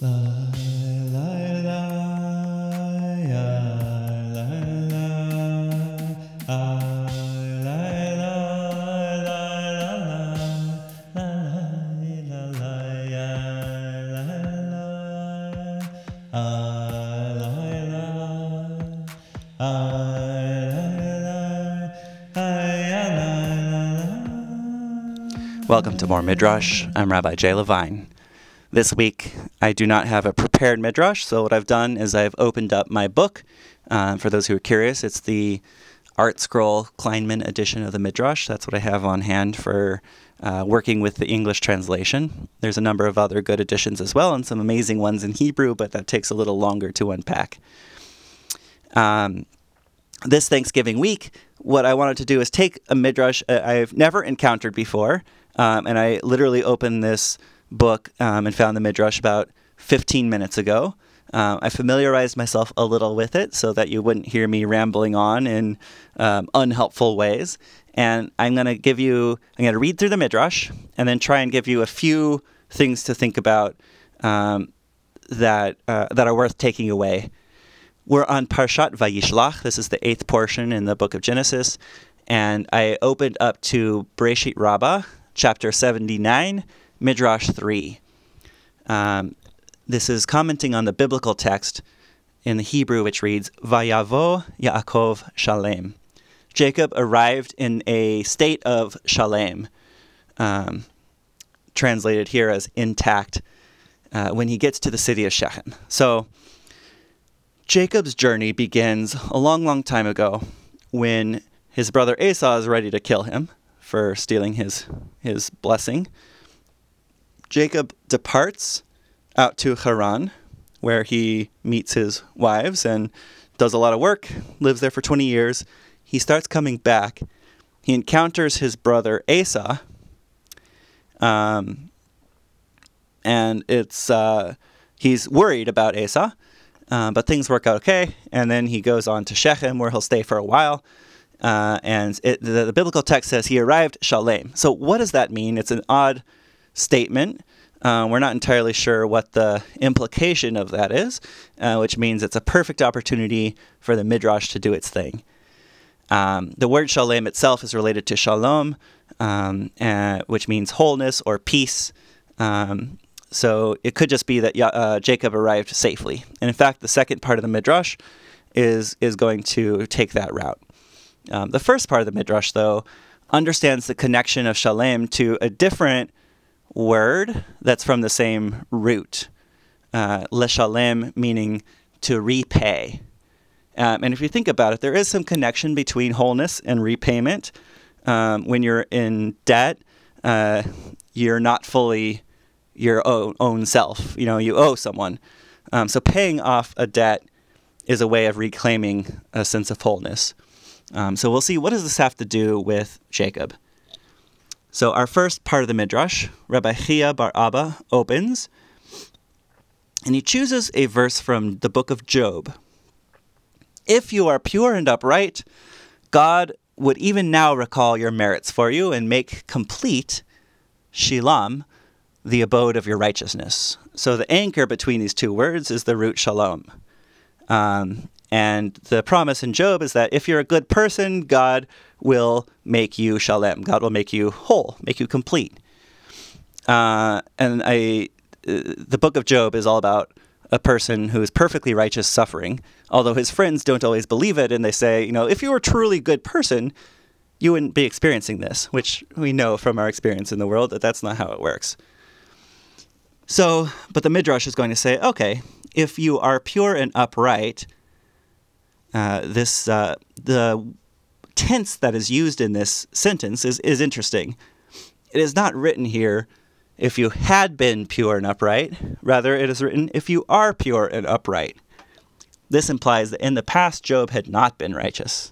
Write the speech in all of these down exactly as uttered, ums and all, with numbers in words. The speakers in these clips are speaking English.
Welcome to More Midrash. I'm Rabbi Jay Levine. This week, I do not have a prepared Midrash, so what I've done is I've opened up my book. Uh, for those who are curious, it's the Art Scroll Kleinman edition of the Midrash. That's what I have on hand for uh, working with the English translation. There's a number of other good editions as well, and some amazing ones in Hebrew, but that takes a little longer to unpack. Um, this Thanksgiving week, what I wanted to do is take a Midrash uh, I've never encountered before, Um, and I literally opened this book um, and found the Midrash about fifteen minutes ago. Uh, I familiarized myself a little with it so that you wouldn't hear me rambling on in um, unhelpful ways. And I'm going to give you, I'm going to read through the Midrash and then try and give you a few things to think about um, that uh, that are worth taking away. We're on Parshat Vayishlach. This is the eighth portion in the book of Genesis. And I opened up to Bereshit Rabbah, Chapter seventy-nine, Midrash three. Um, this is commenting on the biblical text in the Hebrew, which reads, Vayavo Yaakov Shalem. Jacob arrived in a state of Shalem, um, translated here as intact, uh, when he gets to the city of Shechem. So, Jacob's journey begins a long, long time ago when his brother Esau is ready to kill him for stealing his his blessing. Jacob departs out to Haran, where he meets his wives and does a lot of work, lives there for twenty years. He starts coming back. He encounters his brother Esau, um, and it's uh, he's worried about Esau, uh, but things work out okay. And then he goes on to Shechem, where he'll stay for a while. Uh, and it, the, the biblical text says he arrived Shalem. So what does that mean? It's an odd statement. Uh, we're not entirely sure what the implication of that is, uh, which means it's a perfect opportunity for the Midrash to do its thing. Um, the word Shalem itself is related to Shalom, um, uh, which means wholeness or peace. Um, so it could just be that uh, Jacob arrived safely. And in fact, the second part of the Midrash is is going to take that route. Um, the first part of the Midrash, though, understands the connection of Shalem to a different word that's from the same root, uh, leshalem, meaning to repay. Um, and if you think about it, there is some connection between wholeness and repayment. Um, when you're in debt, uh, you're not fully your own, own self. You know, you owe someone. Um, so paying off a debt is a way of reclaiming a sense of wholeness. Um, so we'll see, what does this have to do with Jacob? So our first part of the Midrash, Rabbi Chia bar Abba opens, and he chooses a verse from the book of Job. If you are pure and upright, God would even now recall your merits for you and make complete Shilam, the abode of your righteousness. So the anchor between these two words is the root shalom. Um, And the promise in Job is that if you're a good person, God will make you shalem. God will make you whole, make you complete. Uh, and I, uh, the book of Job is all about a person who is perfectly righteous suffering, although his friends don't always believe it, and they say, you know, if you were a truly good person, you wouldn't be experiencing this, which we know from our experience in the world that that's not how it works. So, but the Midrash is going to say, okay, if you are pure and upright, Uh, this uh, the tense that is used in this sentence is, is interesting. It is not written here, if you had been pure and upright. Rather, it is written, if you are pure and upright. This implies that in the past, Job had not been righteous.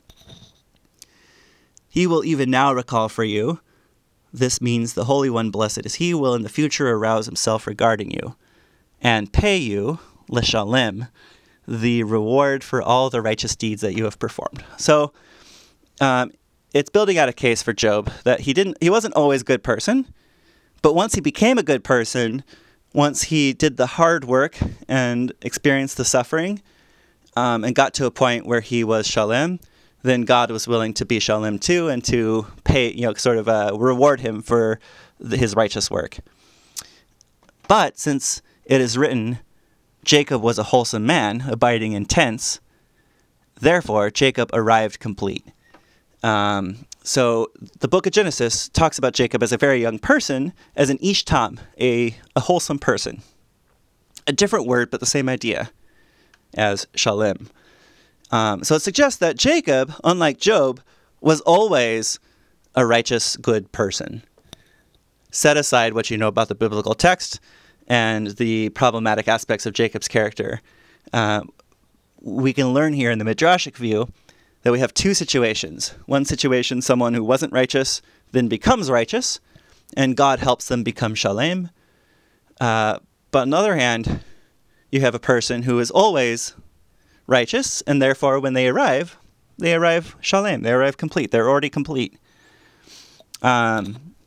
He will even now recall for you. This means the Holy One, blessed is he, will in the future arouse himself regarding you and pay you, leshalem, the reward for all the righteous deeds that you have performed. So um, it's building out a case for Job that he didn't, he wasn't always a good person, but once he became a good person, once he did the hard work and experienced the suffering um, and got to a point where he was shalem, then God was willing to be shalem too and to pay, you know, sort of uh, reward him for the, his righteous work. But since it is written, Jacob was a wholesome man, abiding in tents, therefore Jacob arrived complete. Um, so the book of Genesis talks about Jacob as a very young person, as an ish tam, a, a wholesome person. A different word, but the same idea as shalem. Um, so it suggests that Jacob, unlike Job, was always a righteous, good person. Set aside what you know about the biblical text and the problematic aspects of Jacob's character. Uh, we can learn here in the Midrashic view that we have two situations. One situation, someone who wasn't righteous then becomes righteous, and God helps them become shalem. Uh, but on the other hand, you have a person who is always righteous, and therefore when they arrive, they arrive shalem, they arrive complete, they're already complete. Um,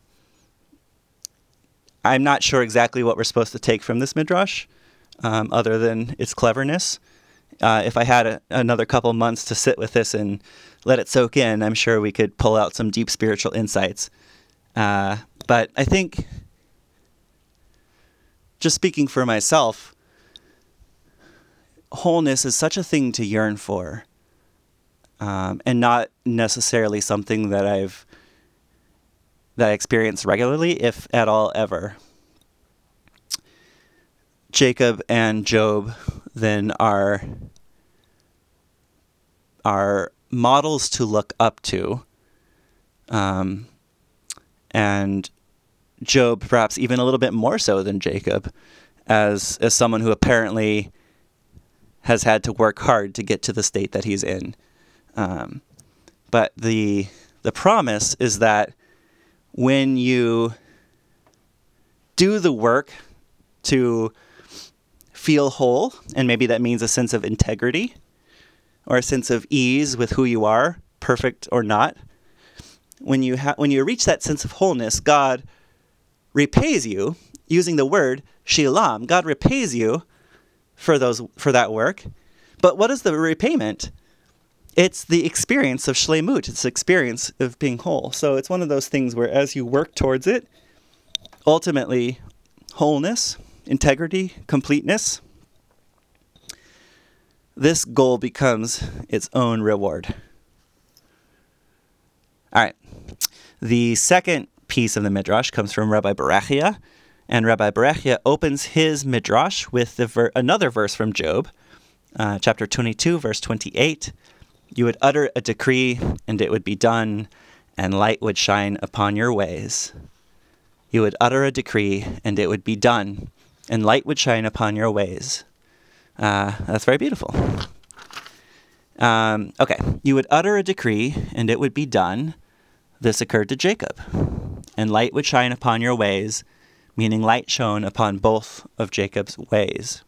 I'm not sure exactly what we're supposed to take from this midrash, um, other than its cleverness. Uh, if I had a, another couple months to sit with this and let it soak in, I'm sure we could pull out some deep spiritual insights. Uh, but I think, just speaking for myself, wholeness is such a thing to yearn for, um, and not necessarily something that I've that I experience regularly, if at all ever. Jacob and Job then are are models to look up to, um, and Job perhaps even a little bit more so than Jacob, as as someone who apparently has had to work hard to get to the state that he's in. Um, but the the promise is that when you do the work to feel whole, and maybe that means a sense of integrity or a sense of ease with who you are, perfect or not, when you ha- when you reach that sense of wholeness, God repays you using the word shilam. God repays you for those for that work. But what is the repayment? It's the experience of shleimut. It's the experience of being whole. So it's one of those things where as you work towards it, ultimately wholeness, integrity, completeness, this goal becomes its own reward. All right. The second piece of the midrash comes from Rabbi Berechia, and Rabbi Berechia opens his midrash with the ver- another verse from Job, uh, chapter twenty-two, verse twenty-eight. You would utter a decree, and it would be done, and light would shine upon your ways. You would utter a decree, and it would be done, and light would shine upon your ways. Uh, that's very beautiful. Um, okay, you would utter a decree, and it would be done. This occurred to Jacob. And light would shine upon your ways, meaning light shone upon both of Jacob's ways.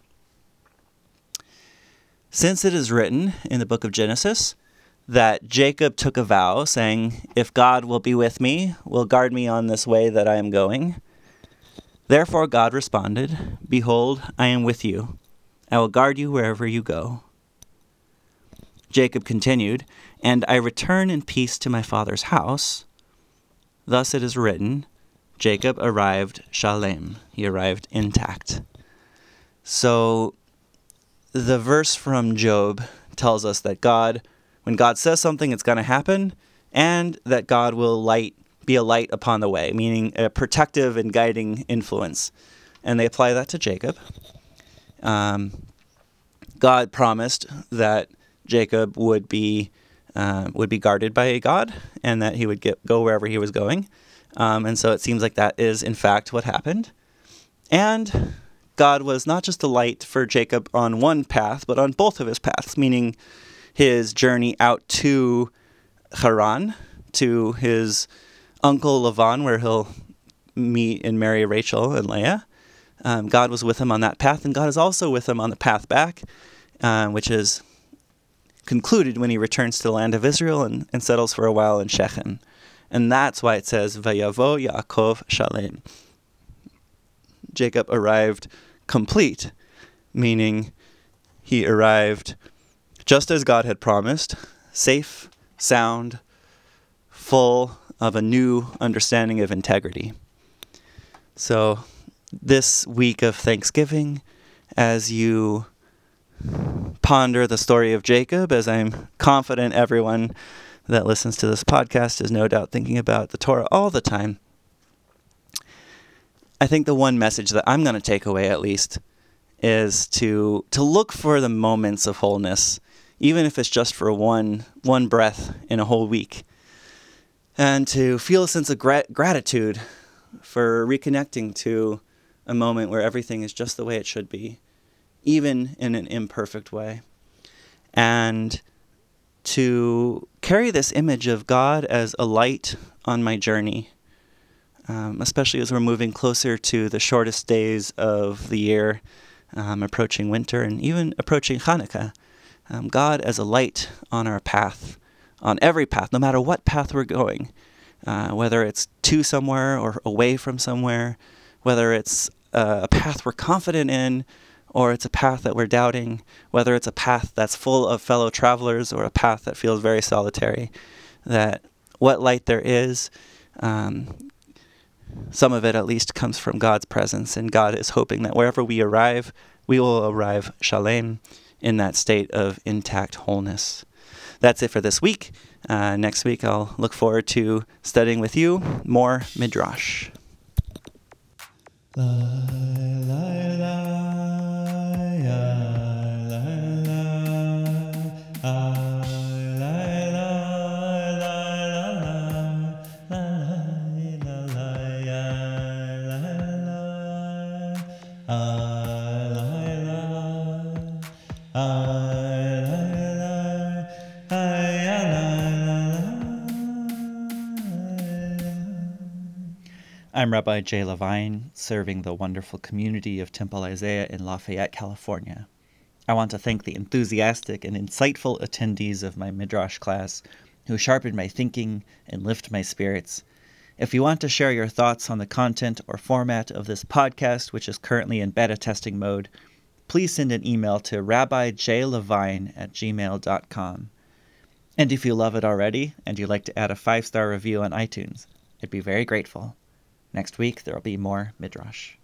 Since it is written in the book of Genesis that Jacob took a vow saying, if God will be with me, will guard me on this way that I am going. Therefore God responded, behold, I am with you. I will guard you wherever you go. Jacob continued, and I return in peace to my father's house. Thus it is written, Jacob arrived shalem. He arrived intact. So the verse from Job tells us that God, when God says something, it's going to happen, and that God will light be a light upon the way, meaning a protective and guiding influence. And they apply that to Jacob. Um, God promised that Jacob would be uh, would be guarded by God, and that he would get go wherever he was going. Um, and so it seems like that is, in fact, what happened. And God was not just a light for Jacob on one path, but on both of his paths, meaning his journey out to Haran, to his uncle Lavan, where he'll meet and marry Rachel and Leah. Um, God was with him on that path, and God is also with him on the path back, uh, which is concluded when he returns to the land of Israel and, and settles for a while in Shechem. And that's why it says, Vayavo Yaakov Shalem. Jacob arrived complete, meaning he arrived just as God had promised, safe, sound, full of a new understanding of integrity. So this week of Thanksgiving, as you ponder the story of Jacob, as I'm confident everyone that listens to this podcast is no doubt thinking about the Torah all the time, I think the one message that I'm going to take away, at least, is to to look for the moments of wholeness, even if it's just for one one breath in a whole week, and to feel a sense of gra- gratitude for reconnecting to a moment where everything is just the way it should be, even in an imperfect way, and to carry this image of God as a light on my journey, um, especially as we're moving closer to the shortest days of the year, um, approaching winter and even approaching Hanukkah. Um, God as a light on our path, on every path, no matter what path we're going, uh, whether it's to somewhere or away from somewhere, whether it's uh, a path we're confident in, or it's a path that we're doubting, whether it's a path that's full of fellow travelers or a path that feels very solitary, that what light there is, um, some of it at least comes from God's presence, and God is hoping that wherever we arrive, we will arrive shalem, in that state of intact wholeness. That's it for this week. Uh, next week, I'll look forward to studying with you more Midrash. La, la, la. I'm Rabbi Jay Levine, serving the wonderful community of Temple Isaiah in Lafayette, California. I want to thank the enthusiastic and insightful attendees of my Midrash class who sharpened my thinking and lift my spirits. If you want to share your thoughts on the content or format of this podcast, which is currently in beta testing mode, please send an email to rabbijlevine at gmail dot com. And if you love it already and you'd like to add a five-star review on iTunes, I'd be very grateful. Next week, there will be more Midrash.